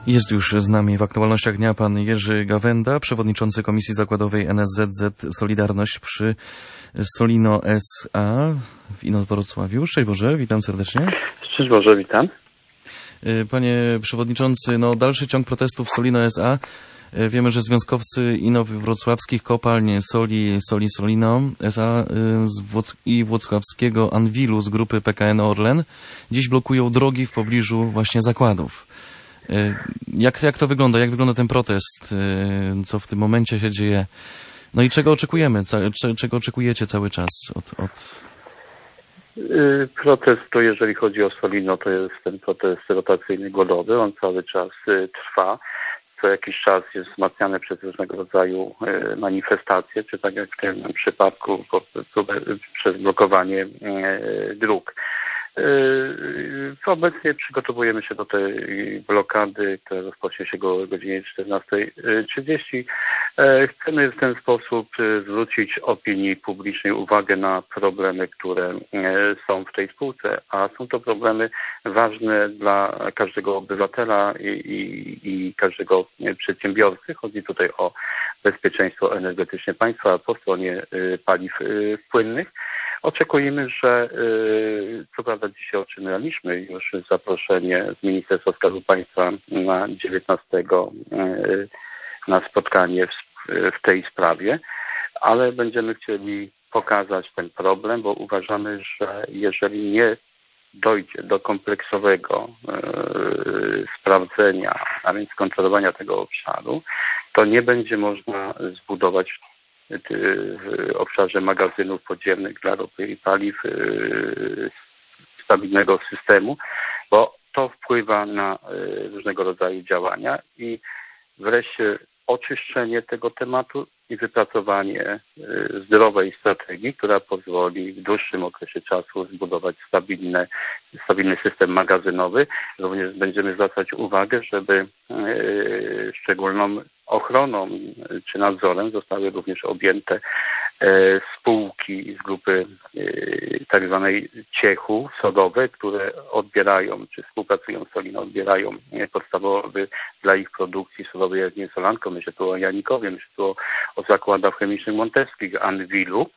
Jest już z nami w aktualnościach dnia pan Jerzy Gawenda, przewodniczący Komisji Zakładowej NSZZ Solidarność przy Solino S.A. w Inowrocławiu. Szczęść Boże, witam serdecznie. Szczęść Boże, witam. Panie przewodniczący, dalszy ciąg protestów Solino S.A. Wiemy, że związkowcy inowrocławskich kopalń Soli Solino S.A. i włocławskiego Anwilu z grupy PKN Orlen dziś blokują drogi w pobliżu właśnie zakładów. Jak to wygląda? Jak wygląda ten protest? Co w tym momencie się dzieje? No i czego oczekujemy? Czego oczekujecie cały czas od... Protest to, jeżeli chodzi o Solino, to jest ten protest rotacyjny głodowy. On cały czas trwa. Co jakiś czas jest wzmacniany przez różnego rodzaju manifestacje, czy tak jak w tym przypadku przez blokowanie dróg. Obecnie przygotowujemy się do tej blokady, która rozpocznie się o godzinie 14:30. Chcemy w ten sposób zwrócić opinii publicznej uwagę na problemy, które są w tej spółce, a są to problemy ważne dla każdego obywatela i każdego przedsiębiorcy. Chodzi tutaj o bezpieczeństwo energetyczne państwa po stronie paliw płynnych. Oczekujemy, że co prawda dzisiaj otrzymaliśmy już zaproszenie z Ministerstwa Skarbu Państwa na 19 na spotkanie w tej sprawie, ale będziemy chcieli pokazać ten problem, bo uważamy, że jeżeli nie dojdzie do kompleksowego sprawdzenia, a więc kontrolowania tego obszaru, to nie będzie można zbudować w obszarze magazynów podziemnych dla ropy i paliw stabilnego systemu, bo to wpływa na różnego rodzaju działania i wreszcie oczyszczenie tego tematu i wypracowanie zdrowej strategii, która pozwoli w dłuższym okresie czasu zbudować stabilny system magazynowy. Również będziemy zwracać uwagę, żeby szczególną ochroną czy nadzorem zostały również objęte spółki z grupy tak zwanej ciechu sodowe, które odbierają, czy współpracują z Soliną, odbierają podstawowy dla ich produkcji sodowej, jak nie Solanko, myślę tu o Janikowie, myślę tu o zakładach chemicznych monteskich, Anwilu,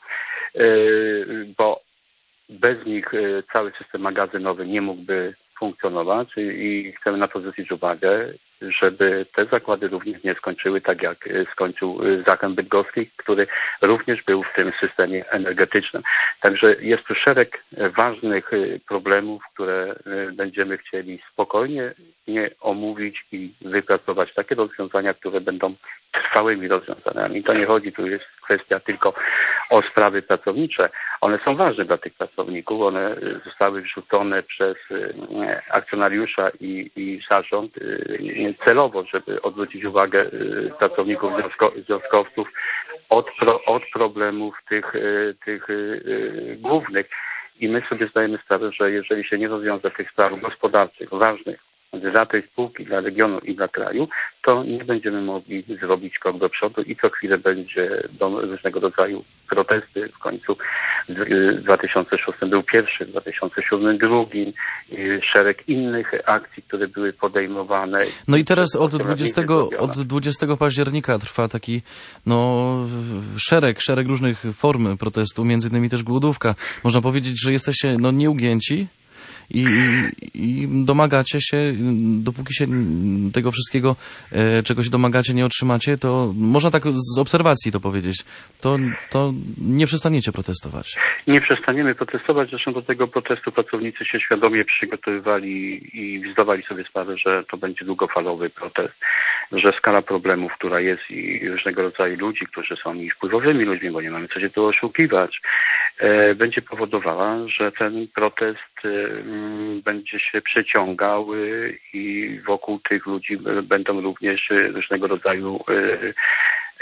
bo bez nich cały system magazynowy nie mógłby funkcjonować i chcemy na to zwrócić uwagę, żeby te zakłady również nie skończyły tak, jak skończył Zachęt Bydgoski, który również był w tym systemie energetycznym. Także jest tu szereg ważnych problemów, które będziemy chcieli spokojnie omówić i wypracować takie rozwiązania, które będą trwałymi rozwiązaniami. To nie chodzi, tu jest kwestia tylko o sprawy pracownicze. One są ważne dla tych pracowników, one zostały wrzucone przez akcjonariusza i zarząd celowo, żeby odwrócić uwagę pracowników, związkowców od problemów tych głównych. I my sobie zdajemy sprawę, że jeżeli się nie rozwiąże tych spraw gospodarczych, ważnych dla tej spółki, dla regionu i dla kraju, to nie będziemy mogli zrobić krok do przodu i co chwilę będzie różnego rodzaju protesty. W końcu w 2006 był pierwszy, w 2007 drugi, szereg innych akcji, które były podejmowane. No i teraz od 20 października trwa taki szereg różnych form protestu, między innymi też głodówka. Można powiedzieć, że jesteście nieugięci i domagacie się, dopóki się tego wszystkiego, czego się domagacie, nie otrzymacie, to można tak z obserwacji to powiedzieć, to nie przestaniecie protestować. Nie przestaniemy protestować, zresztą do tego protestu pracownicy się świadomie przygotowywali i zdawali sobie sprawę, że to będzie długofalowy protest, że skala problemów, która jest i różnego rodzaju ludzi, którzy są i wpływowymi ludźmi, bo nie mamy co się tu oszukiwać, będzie powodowała, że ten protest będzie się przeciągał i wokół tych ludzi będą również różnego rodzaju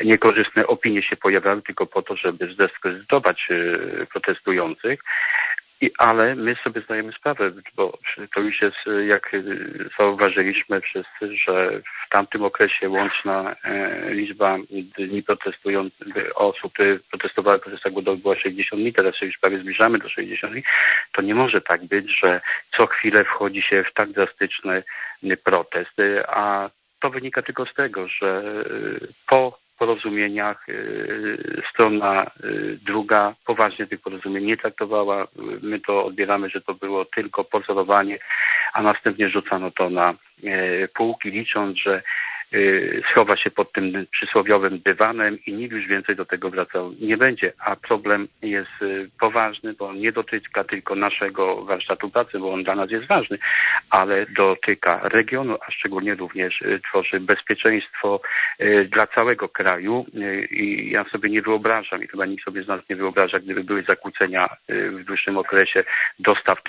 niekorzystne opinie się pojawiały tylko po to, żeby zdyskredytować protestujących. Ale my sobie zdajemy sprawę, bo to już jest, jak zauważyliśmy wszyscy, że w tamtym okresie łączna liczba dni osób, które protestowały w protestach głodowych była 60 dni, teraz się już prawie zbliżamy do 60 dni. To nie może tak być, że co chwilę wchodzi się w tak drastyczny protest, a to wynika tylko z tego, że po porozumieniach strona druga poważnie tych porozumień nie traktowała. My to odbieramy, że to było tylko pozorowanie, a następnie rzucano to na półki, licząc, że schowa się pod tym przysłowiowym dywanem i nikt już więcej do tego wracał nie będzie. A problem jest poważny, bo nie dotyka tylko naszego warsztatu pracy, bo on dla nas jest ważny, ale dotyka regionu, a szczególnie również tworzy bezpieczeństwo dla całego kraju i ja sobie nie wyobrażam i chyba nikt sobie z nas nie wyobraża, gdyby były zakłócenia w dłuższym okresie dostaw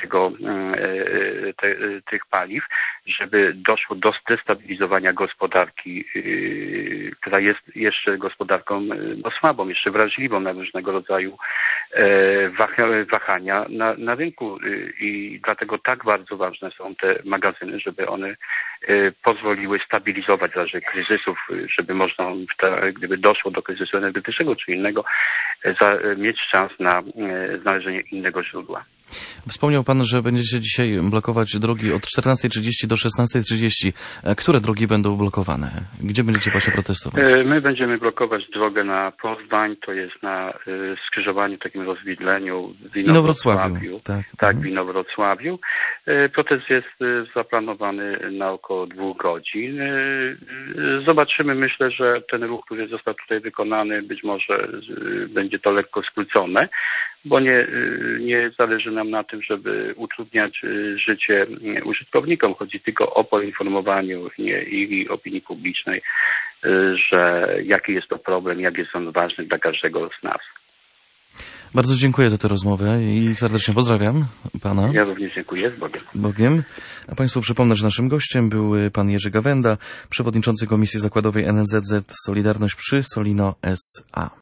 tych paliw, żeby doszło do zdestabilizowania gospodarki, która jest jeszcze gospodarką słabą, jeszcze wrażliwą na różnego rodzaju wahania na rynku i dlatego tak bardzo ważne są te magazyny, żeby one pozwoliły stabilizować w razie kryzysów, żeby można, gdyby doszło do kryzysu energetycznego czy innego, mieć szans na znalezienie innego źródła. Wspomniał Pan, że będziecie dzisiaj blokować drogi od 14:30 do 16:30. Które drogi będą blokowane? Gdzie będziecie właśnie protestować? My będziemy blokować drogę na Poznań, to jest na skrzyżowaniu, takim rozwidleniu w Inowrocławiu. Tak, w Inowrocławiu. Protest jest zaplanowany na około 2 godzin. Zobaczymy, myślę, że ten ruch, który został tutaj wykonany, być może będzie to lekko skrócone, bo nie zależy nam na tym, żeby utrudniać życie użytkownikom. Chodzi tylko o poinformowaniu i opinii publicznej, że jaki jest to problem, jak jest on ważny dla każdego z nas. Bardzo dziękuję za tę rozmowę i serdecznie pozdrawiam Pana. Ja również dziękuję. Z Bogiem. Bogiem. A Państwu przypomnę, że naszym gościem był Pan Jerzy Gawenda, przewodniczący Komisji Zakładowej NSZZ Solidarność przy Solino S.A.